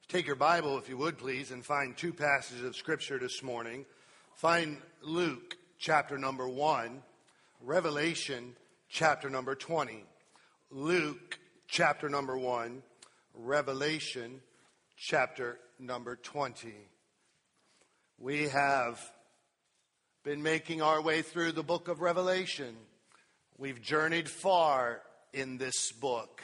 Take your Bible, if you would, please, and find two passages of Scripture this morning. Find Luke chapter number 1, Revelation chapter number 20. Luke chapter number 1, Revelation chapter number 20. We have been making our way through the book of Revelation. We've journeyed far in this book.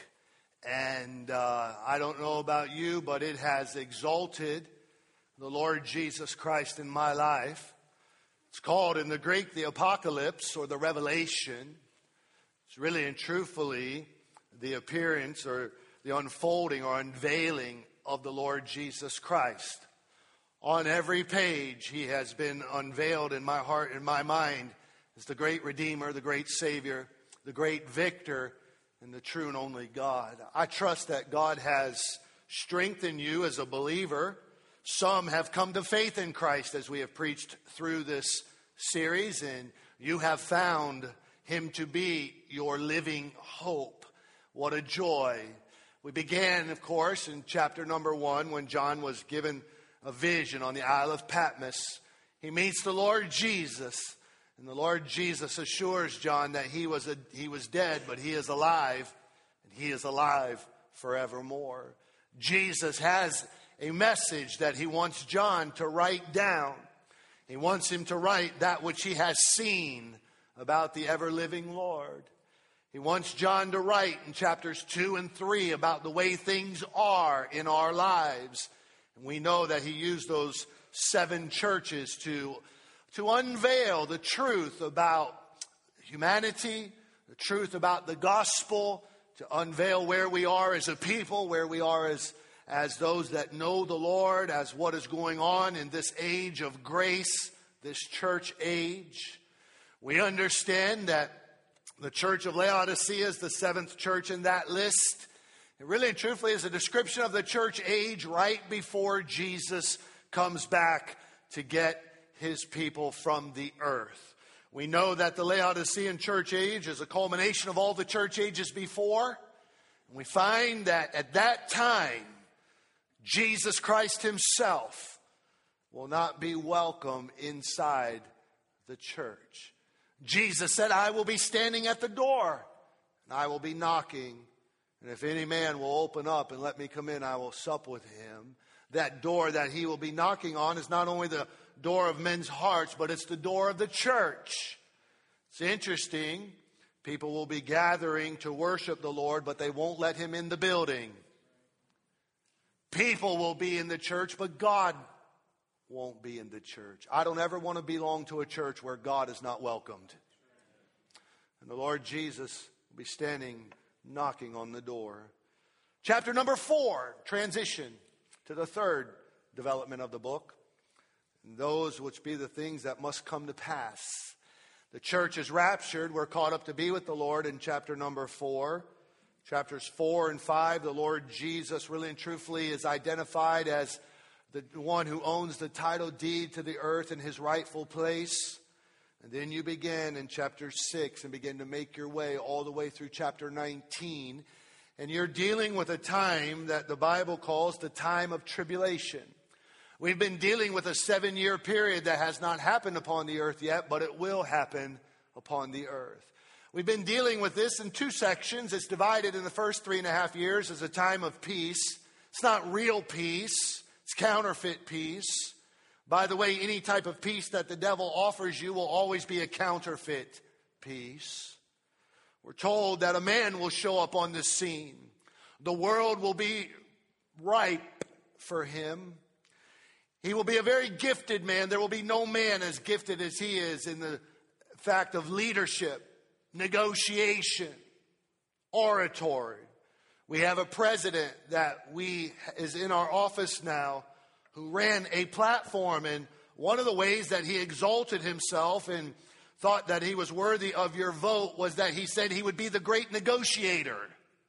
And I don't know about you, but it has exalted the Lord Jesus Christ in my life. It's called in the Greek the Apocalypse or the Revelation. It's really and truthfully the appearance or the unfolding or unveiling of the Lord Jesus Christ. On every page, he has been unveiled in my heart and my mind as the great Redeemer, the great Savior, the great Victor, and the true and only God. I trust that God has strengthened you as a believer. Some have come to faith in Christ as we have preached through this series, and you have found him to be your living hope. What a joy. We began, of course, in chapter number 1 when John was given a vision on the Isle of Patmos. He meets the Lord Jesus. And the Lord Jesus assures John that he was dead, but he is alive, and he is alive forevermore. Jesus has a message that he wants John to write down. He wants him to write that which he has seen about the ever-living Lord. He wants John to write in chapters 2 and 3 about the way things are in our lives. And we know that he used those 7 churches to unveil the truth about humanity, the truth about the gospel, to unveil where we are as a people, where we are as those that know the Lord, as what is going on in this age of grace, this church age. We understand that the church of Laodicea is the 7th church in that list. It really and truthfully is a description of the church age right before Jesus comes back to get his people from the earth. We know that the Laodicean church age is a culmination of all the church ages before. And we find that at that time, Jesus Christ himself will not be welcome inside the church. Jesus said, I will be standing at the door, and I will be knocking. And if any man will open up and let me come in, I will sup with him. That door that he will be knocking on is not only the door of men's hearts, but it's the door of the church. It's interesting. People will be gathering to worship the Lord, but they won't let him in the building. People will be in the church, but God won't be in the church. I don't ever want to belong to a church where God is not welcomed. And the Lord Jesus will be standing, knocking on the door. Chapter number 4, transition to the third development of the book. And those which be the things that must come to pass. The church is raptured. We're caught up to be with the Lord in chapter number 4. Chapters 4 and 5, the Lord Jesus really and truthfully is identified as the one who owns the title deed to the earth in his rightful place. And then you begin in chapter 6 and begin to make your way all the way through chapter 19. And you're dealing with a time that the Bible calls the time of tribulation. We've been dealing with a 7-year period that has not happened upon the earth yet, but it will happen upon the earth. We've been dealing with this in 2 sections. It's divided in the first 3.5 years as a time of peace. It's not real peace. It's counterfeit peace. By the way, any type of peace that the devil offers you will always be a counterfeit peace. We're told that a man will show up on the scene. The world will be ripe for him. He will be a very gifted man. There will be no man as gifted as he is in the fact of leadership, negotiation, oratory. We have a president that is in our office now who ran a platform, and one of the ways that he exalted himself and thought that he was worthy of your vote was that he said he would be the great negotiator.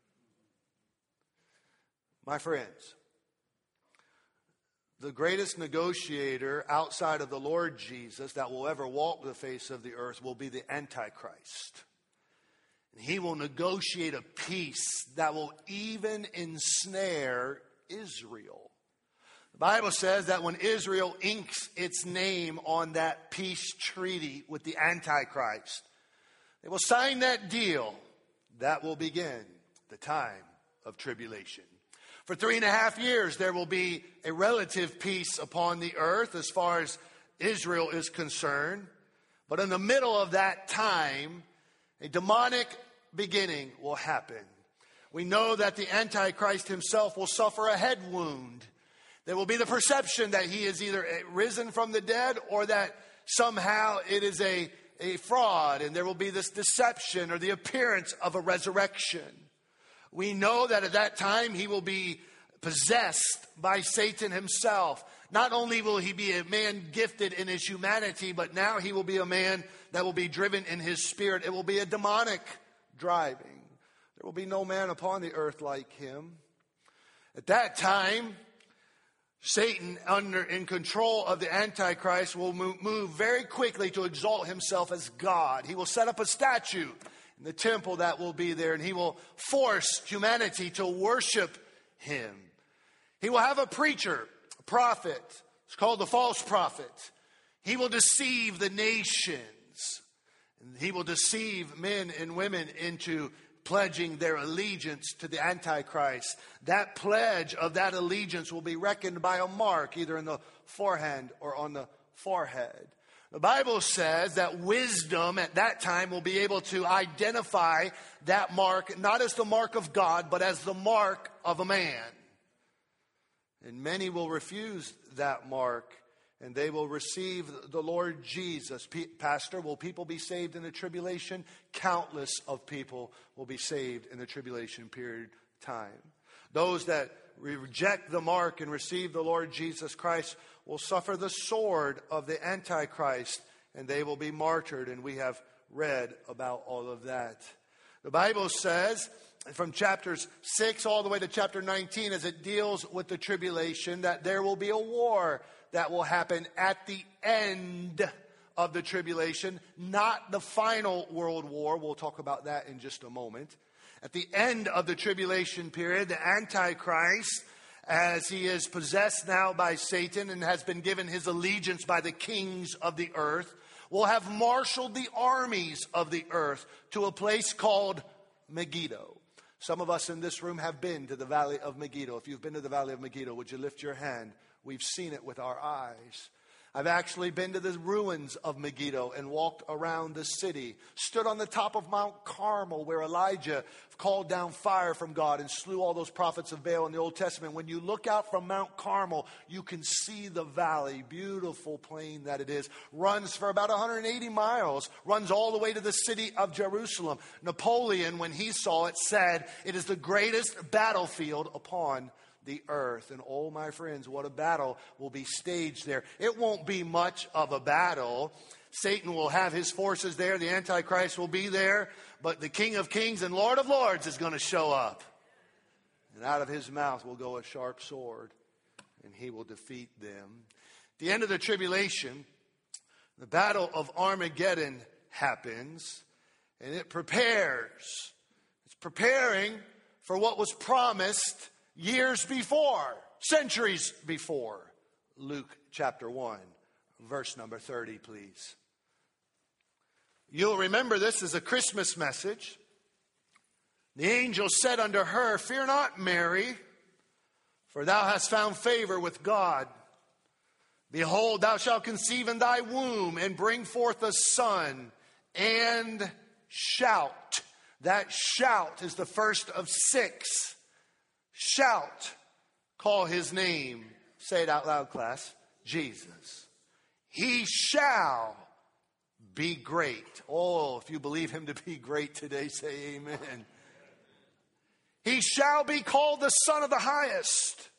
My friends, the greatest negotiator outside of the Lord Jesus that will ever walk the face of the earth will be the Antichrist. And he will negotiate a peace that will even ensnare Israel. The Bible says that when Israel inks its name on that peace treaty with the Antichrist, they will sign that deal. That will begin the time of tribulation. For 3.5 years, there will be a relative peace upon the earth as far as Israel is concerned. But in the middle of that time, a demonic beginning will happen. We know that the Antichrist himself will suffer a head wound. There will be the perception that he is either risen from the dead or that somehow it is a fraud, and there will be this deception or the appearance of a resurrection. We know that at that time he will be possessed by Satan himself. Not only will he be a man gifted in his humanity, but now he will be a man that will be driven in his spirit. It will be a demonic driving. There will be no man upon the earth like him. At that time, Satan, in control of the Antichrist, will move very quickly to exalt himself as God. He will set up a statue in the temple that will be there, and he will force humanity to worship him. He will have a preacher, a prophet. It's called the false prophet. He will deceive the nations. He will deceive men and women into pledging their allegiance to the Antichrist. That pledge of that allegiance will be reckoned by a mark, either in the forehand or on the forehead. The Bible says that wisdom at that time will be able to identify that mark, not as the mark of God, but as the mark of a man. And many will refuse that mark, and they will receive the Lord Jesus. Pastor, will people be saved in the tribulation? Countless of people will be saved in the tribulation period time. Those that reject the mark and receive the Lord Jesus Christ will suffer the sword of the Antichrist, and they will be martyred, and we have read about all of that. The Bible says, from chapters 6 all the way to chapter 19, as it deals with the tribulation, that there will be a war that will happen at the end of the tribulation, not the final world war. We'll talk about that in just a moment. At the end of the tribulation period, the Antichrist, as he is possessed now by Satan and has been given his allegiance by the kings of the earth, will have marshaled the armies of the earth to a place called Megiddo. Some of us in this room have been to the Valley of Megiddo. If you've been to the Valley of Megiddo, would you lift your hand? We've seen it with our eyes. I've actually been to the ruins of Megiddo and walked around the city. Stood on the top of Mount Carmel where Elijah called down fire from God and slew all those prophets of Baal in the Old Testament. When you look out from Mount Carmel, you can see the valley. Beautiful plain that it is. Runs for about 180 miles. Runs all the way to the city of Jerusalem. Napoleon, when he saw it, said it is the greatest battlefield upon the earth. And oh, my friends, what a battle will be staged there. It won't be much of a battle. Satan will have his forces there. The Antichrist will be there. But the King of Kings and Lord of Lords is going to show up. And out of his mouth will go a sharp sword, and he will defeat them. At the end of the tribulation, the battle of Armageddon happens, and it prepares. It's preparing for what was promised years before, centuries before. Luke chapter 1, verse number 30, please. You'll remember this as a Christmas message. The angel said unto her, "Fear not, Mary, for thou hast found favor with God. Behold, thou shalt conceive in thy womb and bring forth a son, and shout." That shout is the first of 6. Shout, call his name. Say it out loud, class. Jesus. He shall be great. Oh, if you believe him to be great today, say amen. He shall be called the Son of the Highest.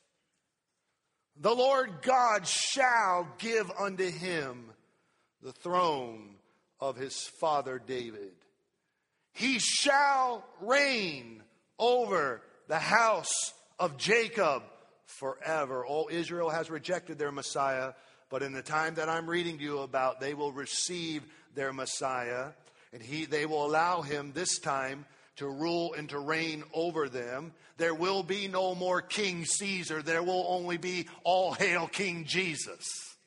The Lord God shall give unto him the throne of his father David. He shall reign over the house of Jacob forever. All Israel has rejected their Messiah, but in the time that I'm reading to you about, they will receive their Messiah, and they will allow him this time to rule and to reign over them. There will be no more King Caesar. There will only be all hail King Jesus.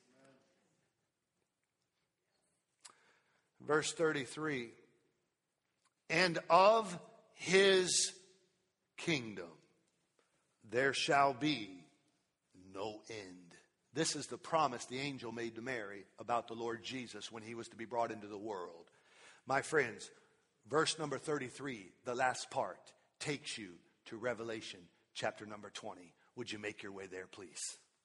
Verse 33, and of his kingdom there shall be no end. This is the promise the angel made to Mary about the Lord Jesus when he was to be brought into the world. My friends, verse number 33, the last part, takes you to Revelation chapter number 20. Would you make your way there, please?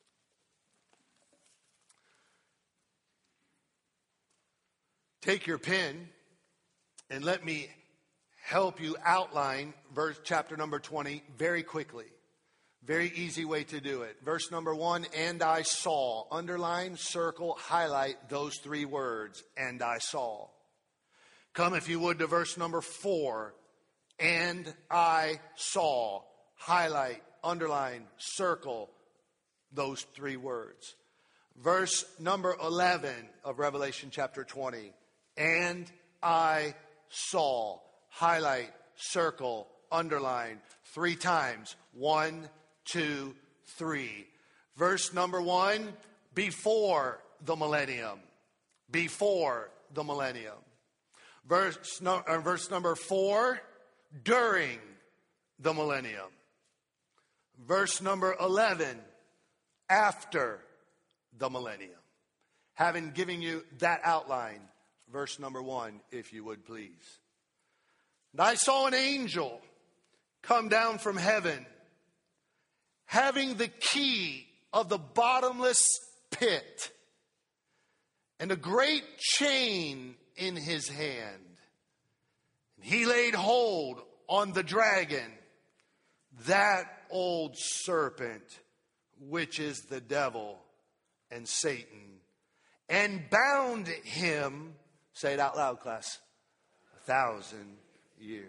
Take your pen and let me help you outline chapter number 20 very quickly. Very easy way to do it. Verse number 1, and I saw. Underline, circle, highlight those three words, and I saw. Come, if you would, to verse number 4, and I saw. Highlight, underline, circle those three words. Verse number 11 of Revelation chapter 20, and I saw. Highlight, circle, underline, three times. 1, 2, 3. Verse number 1, before the millennium. Before the millennium. Verse number 4, during the millennium. Verse number 11, after the millennium. Having given you that outline, verse number 1, if you would please. And I saw an angel come down from heaven, having the key of the bottomless pit, and a great chain in his hand. And he laid hold on the dragon, that old serpent, which is the devil and Satan, and bound him, say it out loud, class, 1,000 years.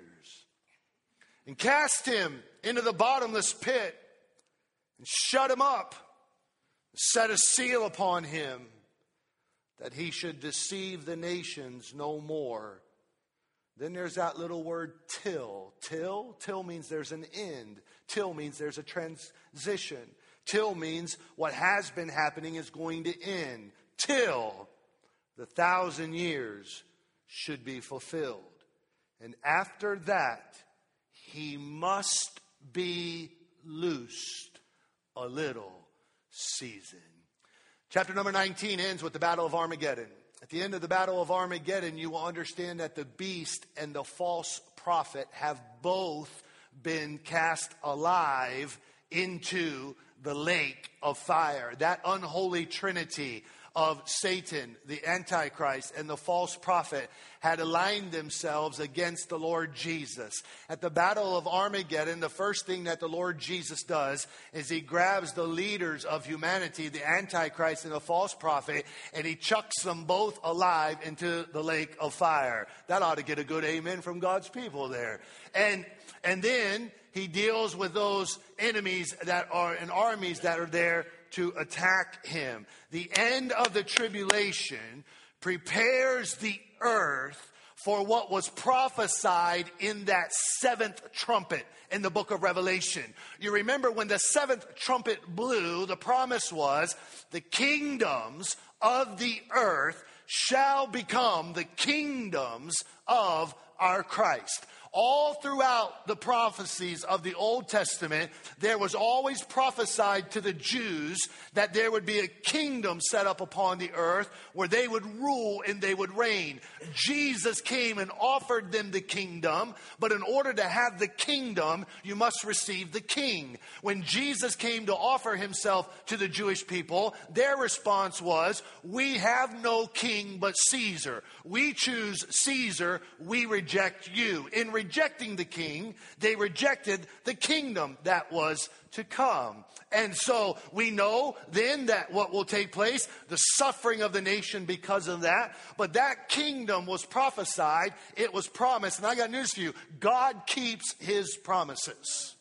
And cast him into the bottomless pit, and shut him up, set a seal upon him, that he should deceive the nations no more. Then there's that little word till. Till means there's an end. Till means there's a transition. Till means what has been happening is going to end. Till the 1,000 years should be fulfilled. And after that, he must be loosed a little season. Chapter number 19 ends with the Battle of Armageddon. At the end of the Battle of Armageddon, you will understand that the beast and the false prophet have both been cast alive into the lake of fire. That unholy trinity of Satan, the Antichrist, and the false prophet had aligned themselves against the Lord Jesus. At the Battle of Armageddon, the first thing that the Lord Jesus does is he grabs the leaders of humanity, the Antichrist and the false prophet, and he chucks them both alive into the lake of fire. That ought to get a good amen from God's people there. And then he deals with those enemies that are and armies that are there to attack him. The end of the tribulation prepares the earth for what was prophesied in that seventh trumpet in the book of Revelation. You remember when the seventh trumpet blew, the promise was the kingdoms of the earth shall become the kingdoms of our Christ. All throughout the prophecies of the Old Testament, there was always prophesied to the Jews that there would be a kingdom set up upon the earth where they would rule and they would reign. Jesus came and offered them the kingdom, but in order to have the kingdom, you must receive the king. When Jesus came to offer himself to the Jewish people, their response was, "We have no king but Caesar. We choose Caesar, we reject you." In rejecting the king, they rejected the kingdom that was to come. And so we know then that what will take place, the suffering of the nation because of that. But that kingdom was prophesied, it was promised. And I got news for you, God keeps his promises.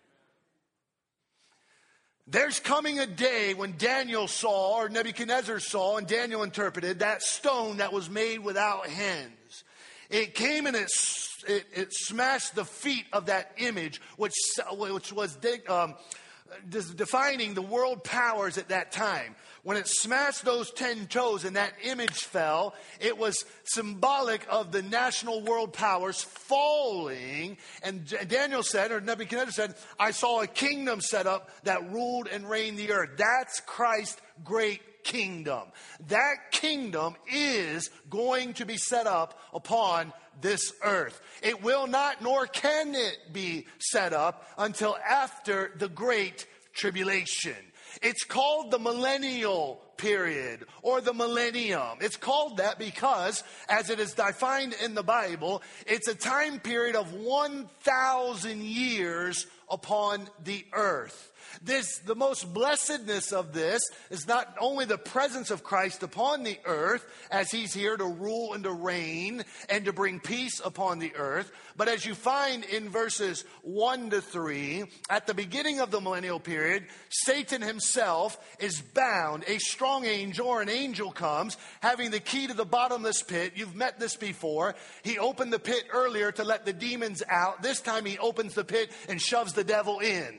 There's coming a day when Daniel saw, or Nebuchadnezzar saw, and Daniel interpreted, that stone that was made without hands. It came and it it smashed the feet of that image, which was defining the world powers at that time. When it smashed those 10 toes and that image fell, it was symbolic of the national world powers falling. And Daniel said, or Nebuchadnezzar said, I saw a kingdom set up that ruled and reigned the earth. That's Christ's great kingdom. That kingdom is going to be set up upon this earth. It will not, nor can it be set up until after the great tribulation. It's called the millennial period or the millennium. It's called that because, as it is defined in the Bible, it's a time period of 1,000 years upon the earth. The most blessedness of this is not only the presence of Christ upon the earth, as he's here to rule and to reign and to bring peace upon the earth, but as you find in verses 1 to 3, at the beginning of the millennial period, Satan himself is bound. A strong angel or an angel comes, having the key to the bottomless pit. You've met this before. He opened the pit earlier to let the demons out. This time he opens the pit and shoves the devil in.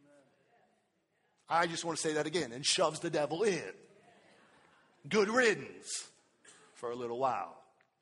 I just want to say that again, and shoves the devil in. Good riddance for a little while.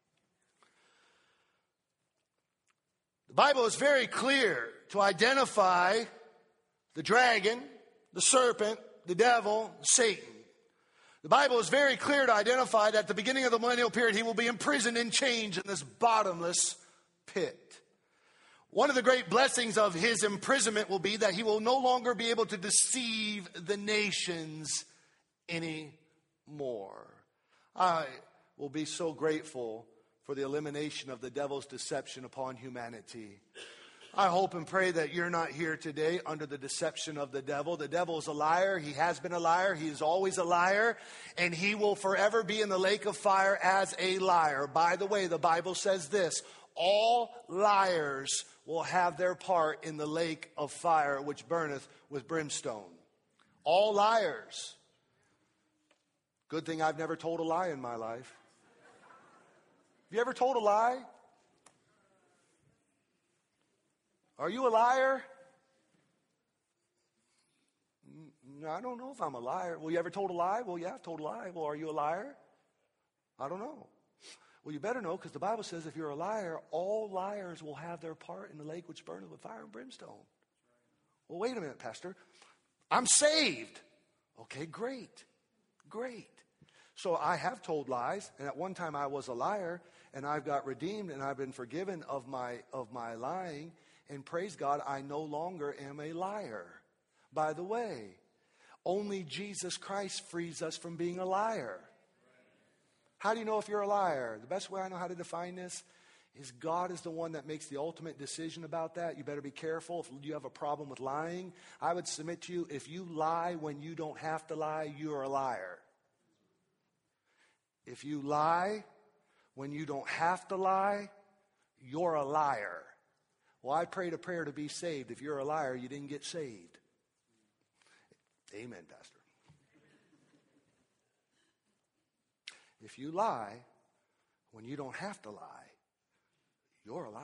The Bible is very clear to identify the dragon, the serpent, the devil, Satan. The Bible is very clear to identify that at the beginning of the millennial period, he will be imprisoned in chains in this bottomless pit. One of the great blessings of his imprisonment will be that he will no longer be able to deceive the nations anymore. I will be so grateful for the elimination of the devil's deception upon humanity. I hope and pray that you're not here today under the deception of the devil. The devil is a liar. He has been a liar. He is always a liar. And he will forever be in the lake of fire as a liar. By the way, the Bible says this: all liars will have their part in the lake of fire which burneth with brimstone. All liars. Good thing I've never told a lie in my life. Have you ever told a lie? Are you a liar? No, I don't know if I'm a liar. Well, you ever told a lie? Well, yeah, I've told a lie. Well, are you a liar? I don't know. Well, you better know, because the Bible says if you're a liar, all liars will have their part in the lake which burneth with fire and brimstone. Well, wait a minute, Pastor. I'm saved. Okay, great. So I have told lies, and at one time I was a liar, and I've got redeemed, and I've been forgiven of my lying, and praise God, I no longer am a liar. By the way, only Jesus Christ frees us from being a liar. How do you know if you're a liar? The best way I know how to define this is God is the one that makes the ultimate decision about that. You better be careful if you have a problem with lying. I would submit to you, if you lie when you don't have to lie, you're a liar. If you lie when you don't have to lie, you're a liar. Well, I prayed a prayer to be saved. If you're a liar, you didn't get saved. Amen, Pastor. If you lie when you don't have to lie, you're a liar.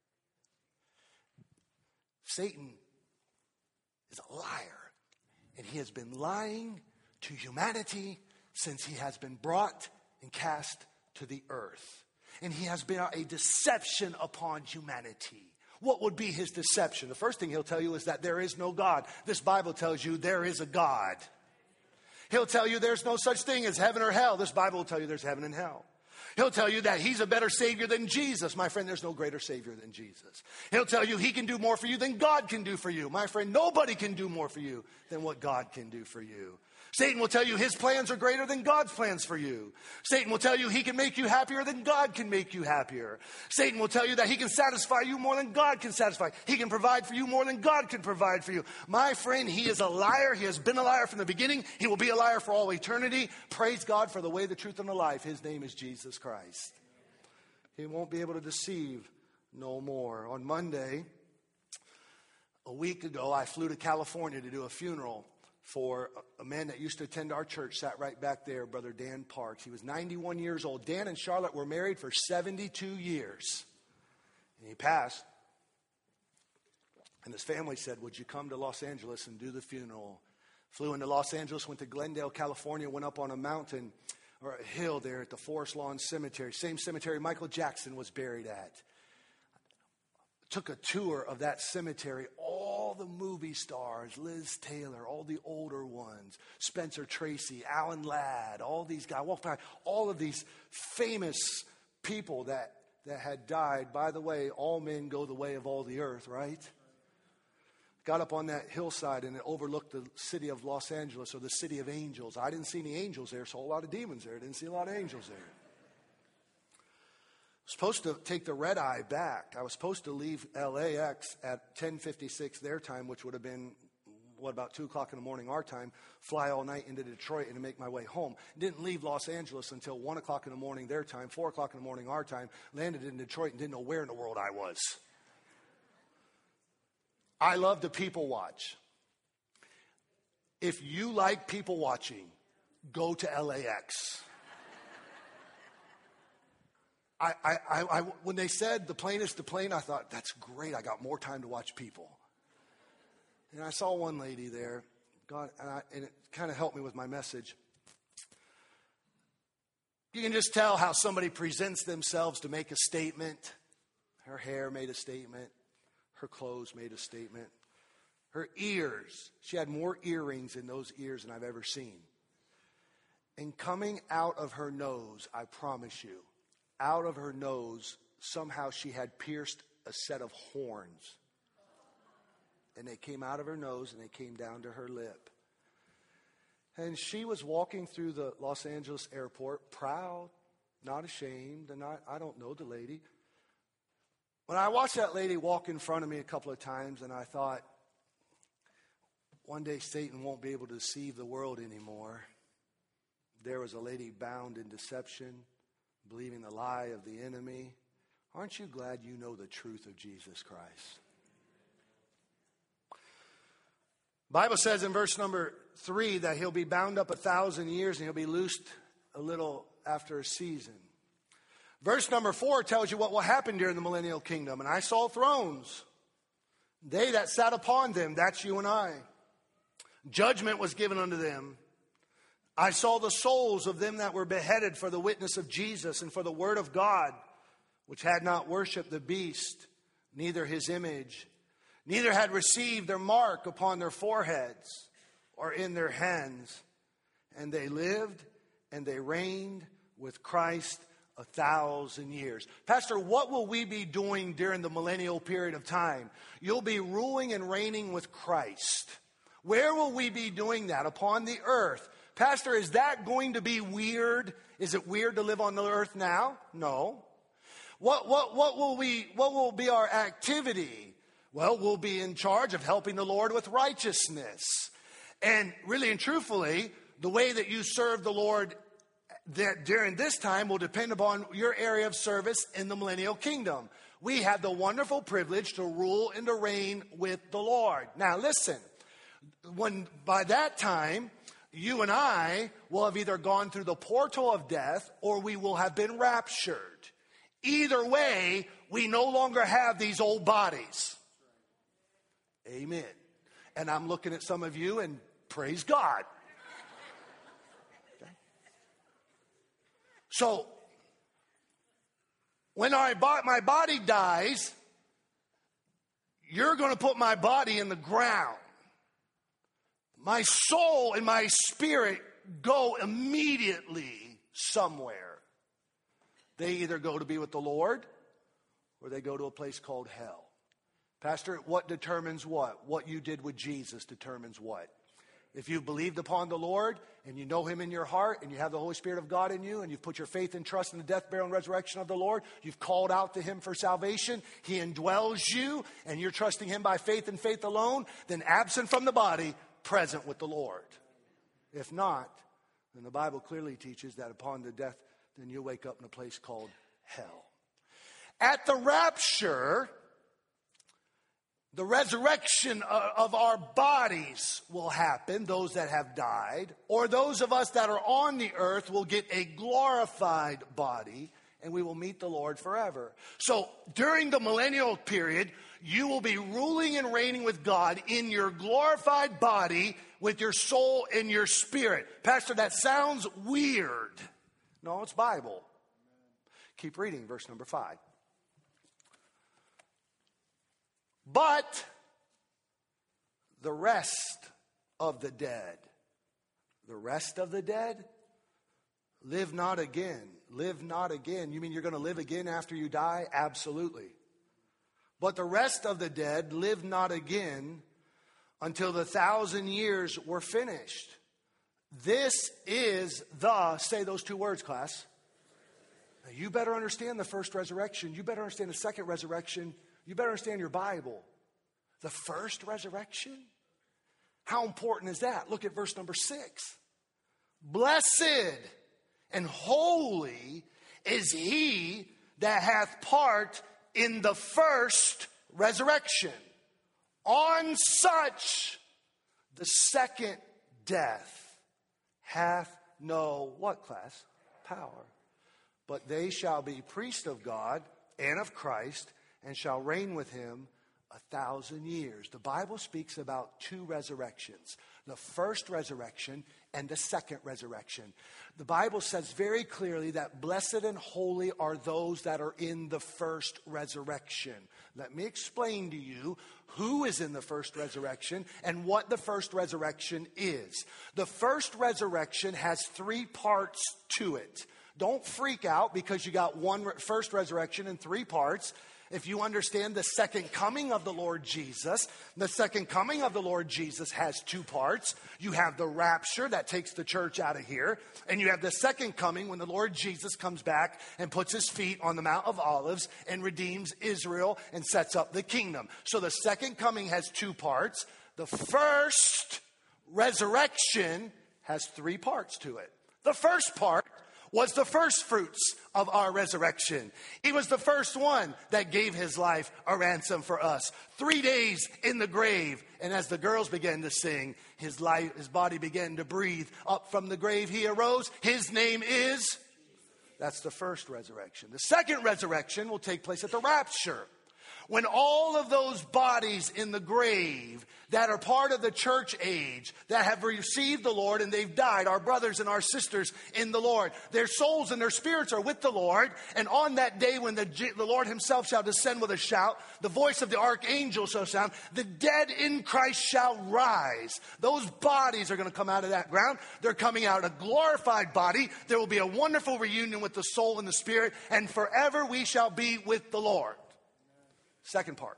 Satan is a liar, and he has been lying to humanity since he has been brought and cast to the earth. And he has been a deception upon humanity. What would be his deception? The first thing he'll tell you is that there is no God. This Bible tells you there is a God. He'll tell you there's no such thing as heaven or hell. This Bible will tell you there's heaven and hell. He'll tell you that he's a better Savior than Jesus. My friend, there's no greater Savior than Jesus. He'll tell you he can do more for you than God can do for you. My friend, nobody can do more for you than what God can do for you. Satan will tell you his plans are greater than God's plans for you. Satan will tell you he can make you happier than God can make you happier. Satan will tell you that he can satisfy you more than God can satisfy. He can provide for you more than God can provide for you. My friend, he is a liar. He has been a liar from the beginning. He will be a liar for all eternity. Praise God for the way, the truth, and the life. His name is Jesus Christ. He won't be able to deceive no more. On Monday, a week ago, I flew to California to do a funeral for a man that used to attend our church, sat right back there, Brother Dan Parks. He was 91 years old. Dan and Charlotte were married for 72 years. He passed. And his family said, would you come to Los Angeles and do the funeral? Flew into Los Angeles, went to Glendale, California, went up on a mountain or a hill there at the Forest Lawn Cemetery. Same cemetery Michael Jackson was buried at. Took a tour of that cemetery. All the movie stars, Liz Taylor, all the older ones, Spencer Tracy, Alan Ladd, all these guys. Walked by all of these famous people that had died. By the way, all men go the way of all the earth, right? Got up on that hillside and it overlooked the city of Los Angeles, or the city of angels. I didn't see any angels there, saw a lot of demons there. Didn't see a lot of angels there. Supposed to take the red eye back. I was supposed to leave LAX at 10:56 their time, which would have been, about 2 o'clock in the morning our time, fly all night into Detroit and make my way home. Didn't leave Los Angeles until 1 o'clock in the morning their time, 4 o'clock in the morning our time, landed in Detroit and didn't know where in the world I was. I love to people watch. If you like people watching, go to LAX. When they said the plane is the plane, I thought, that's great. I got more time to watch people. And I saw one lady there, and it kind of helped me with my message. You can just tell how somebody presents themselves to make a statement. Her hair made a statement. Her clothes made a statement. Her ears, she had more earrings in those ears than I've ever seen. And coming out of her nose, I promise you, out of her nose, somehow she had pierced a set of horns. And they came out of her nose and they came down to her lip. And she was walking through the Los Angeles airport, proud, not ashamed, and I don't know the lady. When I watched that lady walk in front of me a couple of times, and I thought, one day Satan won't be able to deceive the world anymore. There was a lady bound in deception, believing the lie of the enemy. Aren't you glad you know the truth of Jesus Christ? Bible says in verse number 3 that he'll be bound up 1,000 years and he'll be loosed a little after a season. Verse number 4 tells you what will happen during the millennial kingdom. And I saw thrones. They that sat upon them, that's you and I. Judgment was given unto them. I saw the souls of them that were beheaded for the witness of Jesus and for the word of God, which had not worshipped the beast, neither his image, neither had received their mark upon their foreheads or in their hands. And they lived and they reigned with Christ 1,000 years. Pastor, what will we be doing during the millennial period of time? You'll be ruling and reigning with Christ. Where will we be doing that? Upon the earth. Pastor, is that going to be weird? Is it weird to live on the earth now? No. What will be our activity? Well, we'll be in charge of helping the Lord with righteousness. And really and truthfully, the way that you serve the Lord that during this time will depend upon your area of service in the millennial kingdom. We have the wonderful privilege to rule and to reign with the Lord. Now listen, when by that time, you and I will have either gone through the portal of death or we will have been raptured. Either way, we no longer have these old bodies. Amen. And I'm looking at some of you and praise God. Okay. So, when my body dies, you're going to put my body in the ground. My soul and my spirit go immediately somewhere. They either go to be with the Lord or they go to a place called hell. Pastor, what determines what? What you did with Jesus determines what? If you've believed upon the Lord and you know him in your heart and you have the Holy Spirit of God in you and you've put your faith and trust in the death, burial, and resurrection of the Lord, you've called out to him for salvation, he indwells you, and you're trusting him by faith and faith alone, then absent from the body, present with the Lord. If not, then the Bible clearly teaches that upon the death, then you'll wake up in a place called hell. At the rapture, the resurrection of our bodies will happen, those that have died, or those of us that are on the earth will get a glorified body, and we will meet the Lord forever. So during the millennial period, you will be ruling and reigning with God in your glorified body with your soul and your spirit. Pastor, that sounds weird. No, it's Bible. Keep reading, verse number 5. But the rest of the dead, live not again. Live not again. You mean you're going to live again after you die? Absolutely. But the rest of the dead live not again until the 1,000 years were finished. This is say those two words, class. Now, you better understand the first resurrection. You better understand the second resurrection. You better understand your Bible. The first resurrection? How important is that? Look at verse number 6. Blessed and holy is he that hath part in the first resurrection. On such the second death hath no, what class? Power. But they shall be priests of God and of Christ, and shall reign with him 1,000 years. The Bible speaks about two resurrections. The first resurrection and the second resurrection. The Bible says very clearly that blessed and holy are those that are in the first resurrection. Let me explain to you who is in the first resurrection and what the first resurrection is. The first resurrection has 3 parts to it. Don't freak out because you got first resurrection in 3 parts. If you understand the second coming of the Lord Jesus, the second coming of the Lord Jesus has 2 parts. You have the rapture that takes the church out of here. And you have the second coming when the Lord Jesus comes back and puts his feet on the Mount of Olives and redeems Israel and sets up the kingdom. So the second coming has 2 parts. The first resurrection has 3 parts to it. The first part was the first fruits of our resurrection. He was the first one that gave his life a ransom for us. 3 days in the grave. And as the girls began to sing, his body began to breathe. Up from the grave he arose. His name is? That's the first resurrection. The second resurrection will take place at the rapture. When all of those bodies in the grave that are part of the church age, that have received the Lord and they've died, our brothers and our sisters in the Lord, their souls and their spirits are with the Lord. And on that day when the Lord himself shall descend with a shout, the voice of the archangel shall sound, the dead in Christ shall rise. Those bodies are going to come out of that ground. They're coming out a glorified body. There will be a wonderful reunion with the soul and the spirit, and forever we shall be with the Lord. Second part.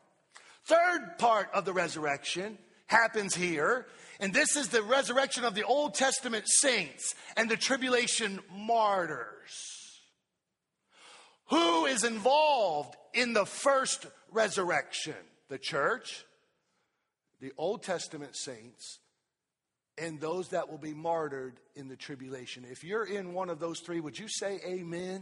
Third part of the resurrection happens here. And this is the resurrection of the Old Testament saints and the tribulation martyrs. Who is involved in the first resurrection? The church, the Old Testament saints, and those that will be martyred in the tribulation. If you're in one of those 3, would you say amen?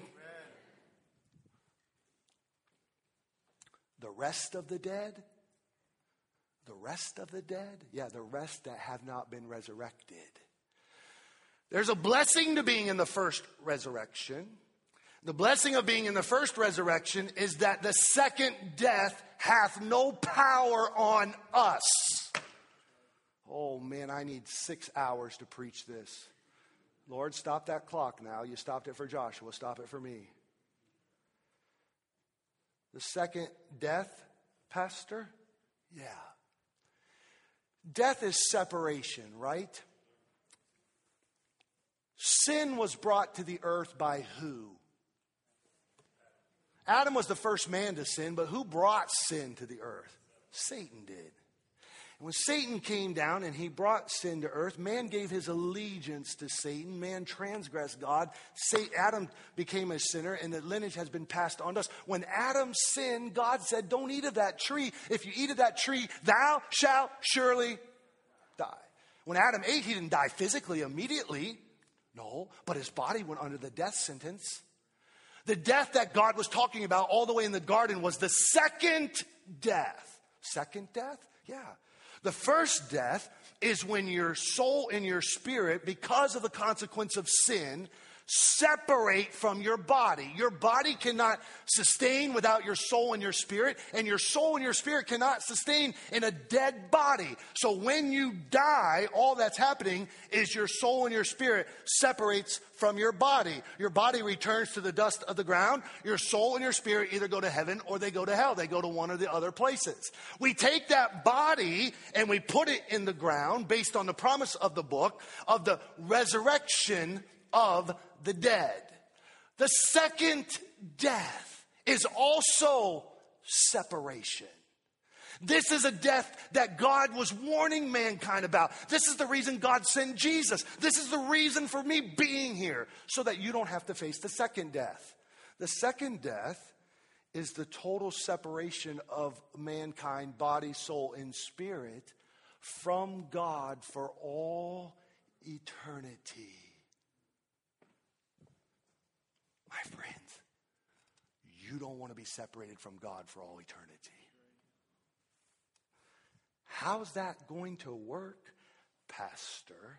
The rest of the dead? The rest of the dead? Yeah, the rest that have not been resurrected. There's a blessing to being in the first resurrection. The blessing of being in the first resurrection is that the second death hath no power on us. Oh man, I need 6 hours to preach this. Lord, stop that clock now. You stopped it for Joshua. Stop it for me. The second death, Pastor? Yeah. Death is separation, right? Sin was brought to the earth by who? Adam was the first man to sin, but who brought sin to the earth? Satan did. When Satan came down and he brought sin to earth, man gave his allegiance to Satan. Man transgressed God. Adam became a sinner, and the lineage has been passed on to us. When Adam sinned, God said, don't eat of that tree. If you eat of that tree, thou shalt surely die. When Adam ate, he didn't die physically immediately. No, but his body went under the death sentence. The death that God was talking about all the way in the garden was the second death. Second death? Yeah. The first death is when your soul and your spirit, because of the consequence of sin, separate from your body. Your body cannot sustain without your soul and your spirit, and your soul and your spirit cannot sustain in a dead body. So when you die, all that's happening is your soul and your spirit separates from your body. Your body returns to the dust of the ground. Your soul and your spirit either go to heaven or they go to hell. They go to one or the other places. We take that body and we put it in the ground based on the promise of the book of the resurrection of the dead. The second death is also separation. This is a death that God was warning mankind about. This is the reason God sent Jesus. This is the reason for me being here, so that you don't have to face the second death. The second death is the total separation of mankind, body, soul, and spirit from God for all eternity. My friends, you don't want to be separated from God for all eternity. How's that going to work, Pastor?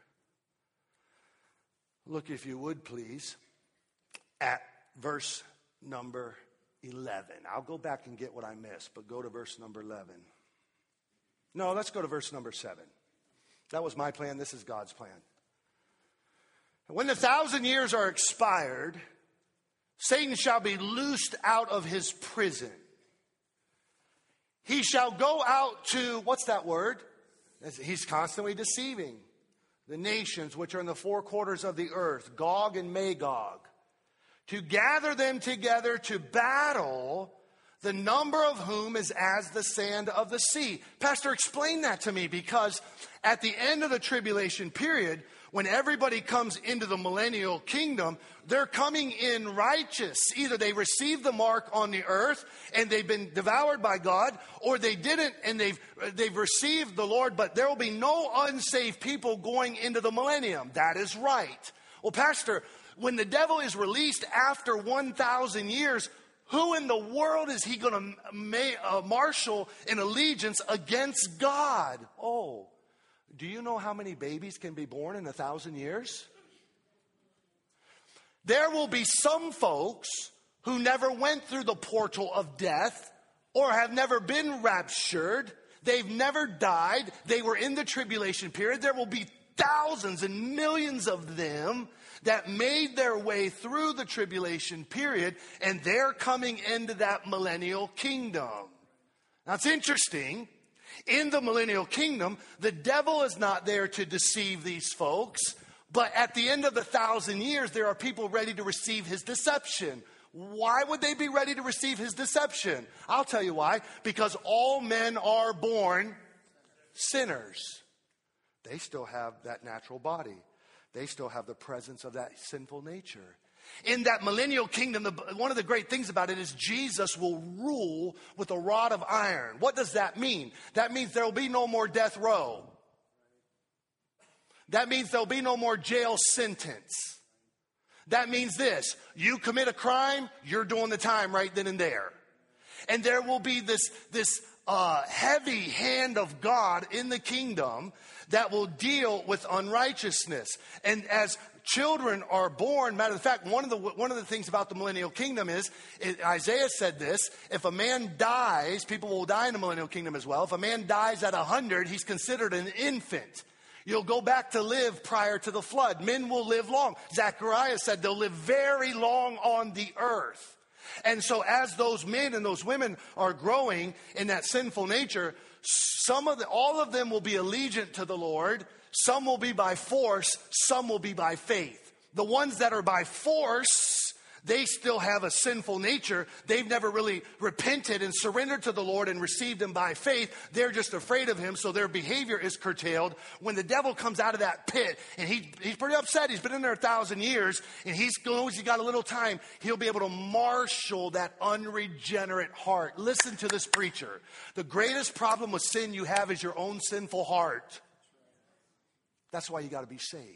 Look, if you would, please, at verse number 11. I'll go back and get what I missed, but go to verse number 11. No, let's go to verse number 7. That was my plan. This is God's plan. When the 1,000 years are expired, Satan shall be loosed out of his prison. He shall go out to, what's that word? He's constantly deceiving the nations which are in the four quarters of the earth, Gog and Magog, to gather them together to battle, the number of whom is as the sand of the sea. Pastor, explain that to me, because at the end of the tribulation period, when everybody comes into the millennial kingdom, they're coming in righteous. Either they received the mark on the earth and they've been devoured by God, or they didn't and they've received the Lord, but there will be no unsaved people going into the millennium. That is right. Well, Pastor, when the devil is released after 1,000 years, who in the world is he going to marshal in allegiance against God? Oh, do you know how many babies can be born in 1,000 years? There will be some folks who never went through the portal of death or have never been raptured. They've never died. They were in the tribulation period. There will be thousands and millions of them that made their way through the tribulation period, and they're coming into that millennial kingdom. Now, it's interesting. In the millennial kingdom, the devil is not there to deceive these folks, but at the end of the 1,000 years, there are people ready to receive his deception. Why would they be ready to receive his deception? I'll tell you why. Because all men are born sinners. They still have that natural body. They still have the presence of that sinful nature. In that millennial kingdom, one of the great things about it is Jesus will rule with a rod of iron. What does that mean? That means there will be no more death row. That means there will be no more jail sentence. That means this: you commit a crime, you're doing the time right then and there. And there will be this heavy hand of God in the kingdom that will deal with unrighteousness. And as children are born, matter of fact, one of the things about the millennial kingdom is, Isaiah said this: if a man dies, people will die in the millennial kingdom as well. If a man dies at 100, he's considered an infant. You'll go back to live prior to the flood. Men will live long. Zechariah said they'll live very long on the earth. And so as those men and those women are growing in that sinful nature, all of them will be allegiant to the Lord. Some will be by force, some will be by faith. The ones that are by force, they still have a sinful nature. They've never really repented and surrendered to the Lord and received him by faith. They're just afraid of him, so their behavior is curtailed. When the devil comes out of that pit, and he's pretty upset, he's been in there 1,000 years, and he's got a little time, he'll be able to marshal that unregenerate heart. Listen to this preacher. The greatest problem with sin you have is your own sinful heart. That's why you got to be saved.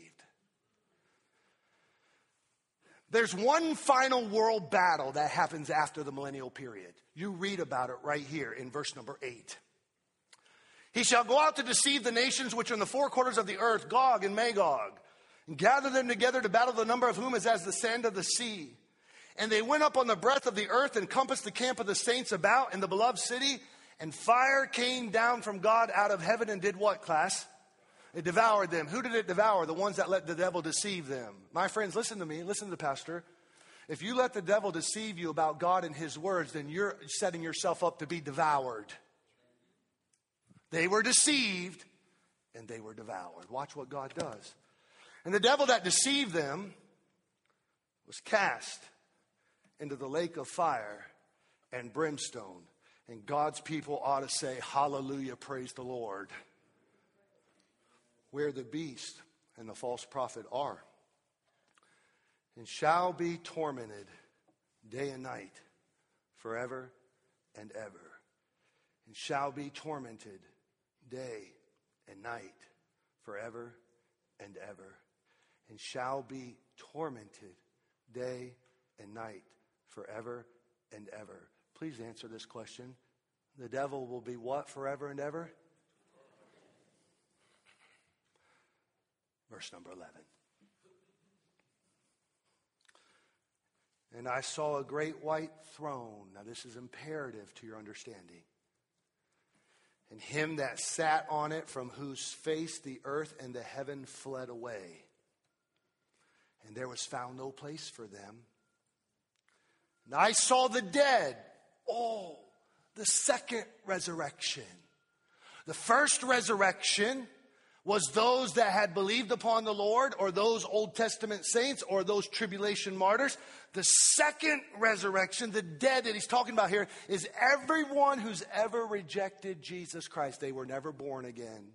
There's one final world battle that happens after the millennial period. You read about it right here in verse number 8. He shall go out to deceive the nations which are in the four quarters of the earth, Gog and Magog. and gathered them together to battle, the number of whom is as the sand of the sea. And they went up on the breadth of the earth and compassed the camp of the saints about in the beloved city. And fire came down from God out of heaven and did what, class? It devoured them. Who did it devour? The ones that let the devil deceive them. My friends, listen to me. Listen to the pastor. If you let the devil deceive you about God and his words, then you're setting yourself up to be devoured. They were deceived and they were devoured. Watch what God does. And the devil that deceived them was cast into the lake of fire and brimstone. And God's people ought to say, hallelujah, praise the Lord. Where the beast and the false prophet are. And shall be tormented day and night forever and ever. And shall be tormented day and night forever and ever. And shall be tormented day and night forever and ever. Please answer this question. The devil will be what forever and ever? Verse number 11. And I saw a great white throne. Now this is imperative to your understanding. And him that sat on it, from whose face the earth and the heaven fled away. And there was found no place for them. And I saw the dead. Oh, the second resurrection. The first resurrection was those that had believed upon the Lord, or those Old Testament saints, or those tribulation martyrs. The second resurrection, the dead that he's talking about here, is everyone who's ever rejected Jesus Christ. They were never born again.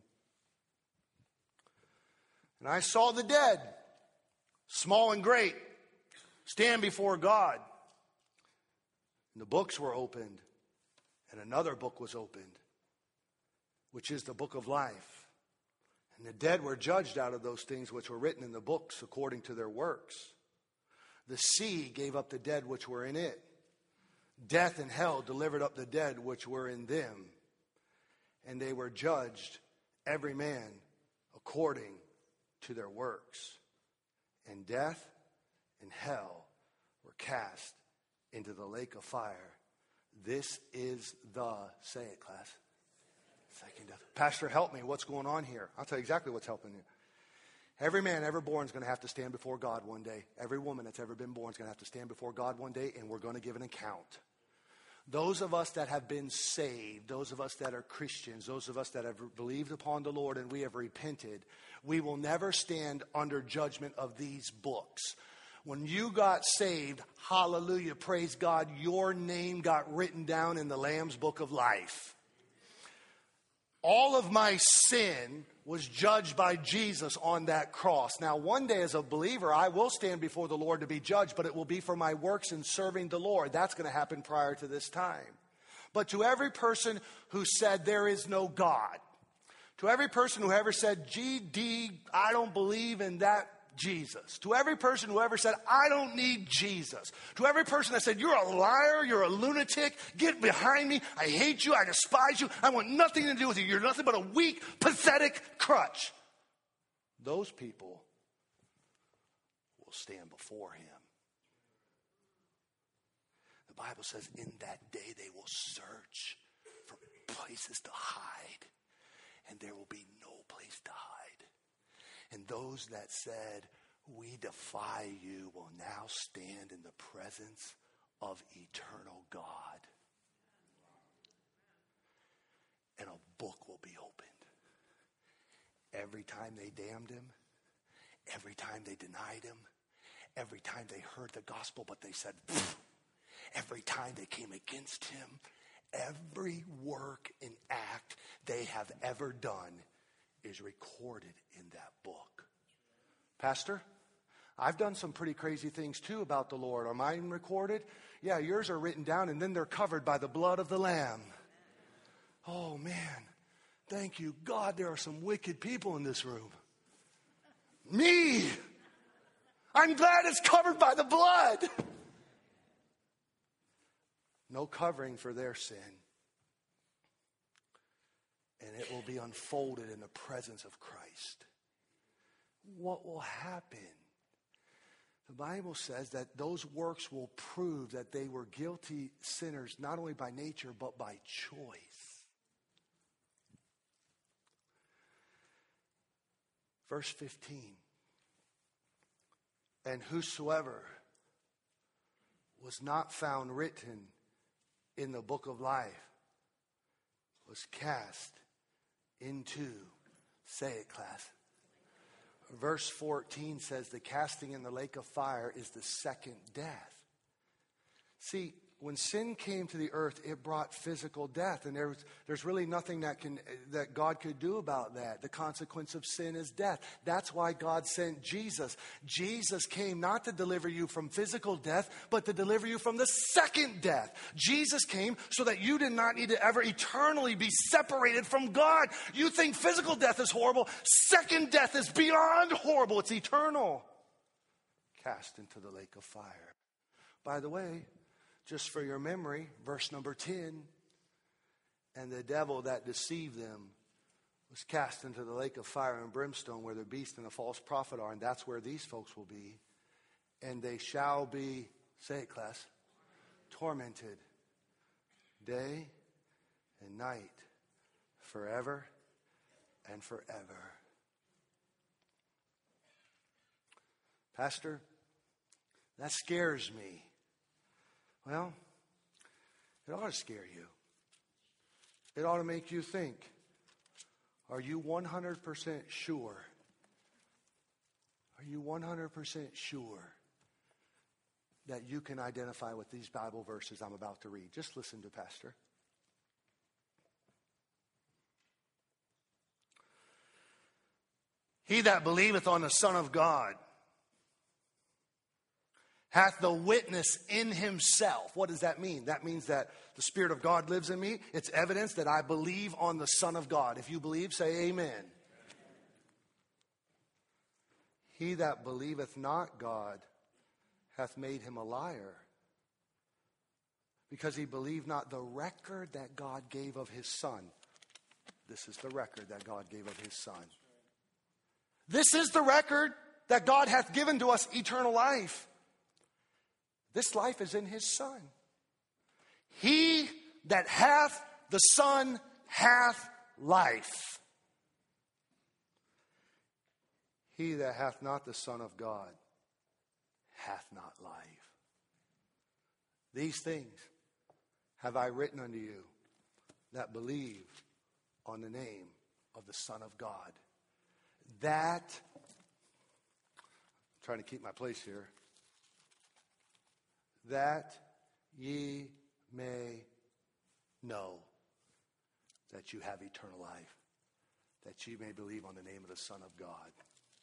And I saw the dead, small and great, stand before God. And the books were opened, and another book was opened, which is the book of life. And the dead were judged out of those things which were written in the books according to their works. The sea gave up the dead which were in it. Death and hell delivered up the dead which were in them. And they were judged, every man according to their works. And death and hell were cast into the lake of fire. This is the, say it, class. Second death. Pastor, help me. What's going on here? I'll tell you exactly what's helping you. Every man ever born is going to have to stand before God one day. Every woman that's ever been born is going to have to stand before God one day, and we're going to give an account. Those of us that have been saved, those of us that are Christians, those of us that have believed upon the Lord and we have repented, we will never stand under judgment of these books. When you got saved, hallelujah, praise God, your name got written down in the Lamb's book of life. All of my sin was judged by Jesus on that cross. Now, one day as a believer, I will stand before the Lord to be judged, but it will be for my works in serving the Lord. That's going to happen prior to this time. But to every person who said there is no God, to every person who ever said, GD, I don't believe in that Jesus. To every person who ever said, I don't need Jesus. To every person that said, you're a liar, you're a lunatic, get behind me, I hate you, I despise you, I want nothing to do with you, you're nothing but a weak, pathetic crutch. Those people will stand before him. The Bible says in that day they will search for places to hide, and there will be no place to hide. And those that said, we defy you, will now stand in the presence of eternal God. And a book will be opened. Every time they damned him, every time they denied him, every time they heard the gospel, but they said, pfft. Every time they came against him, every work and act they have ever done is recorded in that book. Pastor, I've done some pretty crazy things too about the Lord. Are mine recorded? Yeah, yours are written down and then they're covered by the blood of the Lamb. Oh man, thank you. God, there are some wicked people in this room. Me! I'm glad it's covered by the blood. No covering for their sin. And it will be unfolded in the presence of Christ. what will happen? The Bible says that those works will prove that they were guilty sinners, not only by nature, but by choice. Verse 15. And whosoever was not found written in the book of life was cast into, say it, class. Verse 14 says the casting in the lake of fire is the second death. See, when sin came to the earth, it brought physical death, and there's really nothing that God could do about that. The consequence of sin is death. That's why God sent Jesus. Jesus came not to deliver you from physical death, but to deliver you from the second death. Jesus came so that you did not need to ever eternally be separated from God. You think physical death is horrible. Second death is beyond horrible. It's eternal. Cast into the lake of fire. By the way, just for your memory, verse number 10, and the devil that deceived them was cast into the lake of fire and brimstone where the beast and the false prophet are, and that's where these folks will be. And they shall be, say it, class, tormented day and night, forever and forever. Pastor, that scares me. Well, it ought to scare you. It ought to make you think, are you 100% sure? Are you 100% sure that you can identify with these Bible verses I'm about to read? Just listen to Pastor. He that believeth on the Son of God hath the witness in himself. What does that mean? That means that the Spirit of God lives in me. It's evidence that I believe on the Son of God. If you believe, say amen. He that believeth not God hath made him a liar, because he believed not the record that God gave of his Son. This is the record that God gave of his Son. This is the record that God hath given to us, eternal life. This life is in his Son. He that hath the Son hath life. He that hath not the Son of God hath not life. These things have I written unto you that believe on the name of the Son of God. That, I'm trying to keep my place here, that ye may know that you have eternal life, that ye may believe on the name of the Son of God.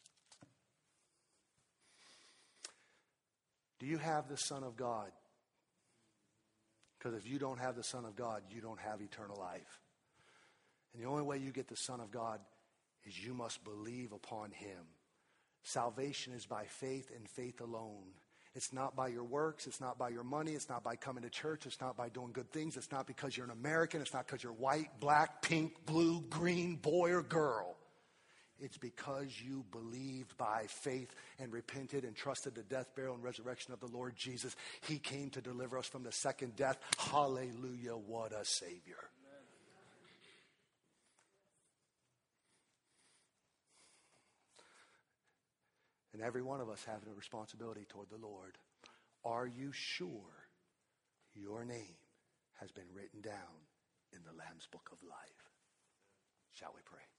Do you have the Son of God? Because if you don't have the Son of God, you don't have eternal life. And the only way you get the Son of God is you must believe upon him. Salvation is by faith and faith alone. It's not by your works. It's not by your money. It's not by coming to church. It's not by doing good things. It's not because you're an American. It's not because you're white, black, pink, blue, green, boy or girl. It's because you believed by faith and repented and trusted the death, burial, and resurrection of the Lord Jesus. He came to deliver us from the second death. Hallelujah, what a Savior. And every one of us have a responsibility toward the Lord. Are you sure your name has been written down in the Lamb's Book of Life? Shall we pray?